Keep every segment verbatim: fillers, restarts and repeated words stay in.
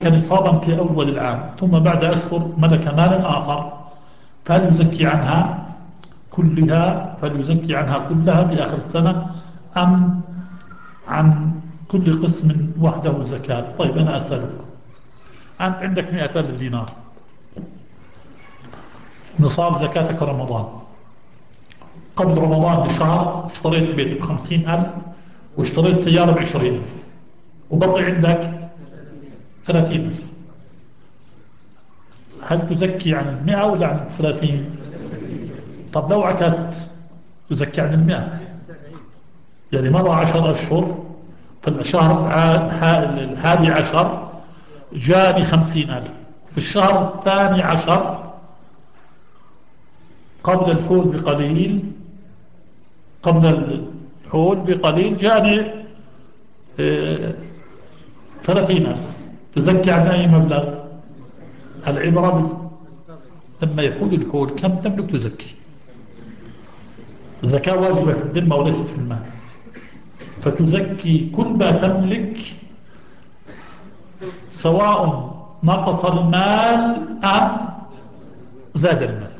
نصابا في أول العام ثم بعد أشهر ملك مالا آخر، فهل يزكي عنها كلها فهل يزكي عنها كلها في آخر السنة أم عن كل قسم وحده زكاة؟ طيب أنا أسألك، أنت عندك مئة ألف دينار نصاب زكاتك رمضان، قبل رمضان بشهر اشتريت بيت بخمسين ألف واشتريت سيارة بعشرين ألف وبقي عندك ثلاثين ألف، هل تزكي عن المئة ولا عن الثلاثين؟ طب لو عكست تزكي عن المئة، يعني مضى عشر أشهر فالشهر الحادي عشر جاني خمسين ألف، في الشهر الثاني عشر قبل الحول بقليل قبل الحول بقليل جاني اه ثلاثين ألف، تزكي عن أي مبلغ؟ العبرة لما يحول الحول كم تملك تزكي. الزكاة واجبة في الذمة وليست في المال، فتزكي كل ما تملك سواء نقص المال أم زاد المال،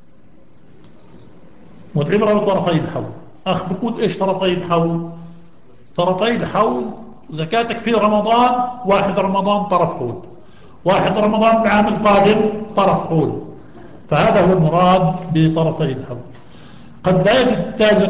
والعبرة بطرفي الحول. أخ بقول إيش طرفي الحول؟ طرفي الحول زكاتك في رمضان، واحد رمضان طرف حول، واحد رمضان العام القادم طرف حول، فهذا هو المراد بطرفي الحول. قد لا يجد التاجر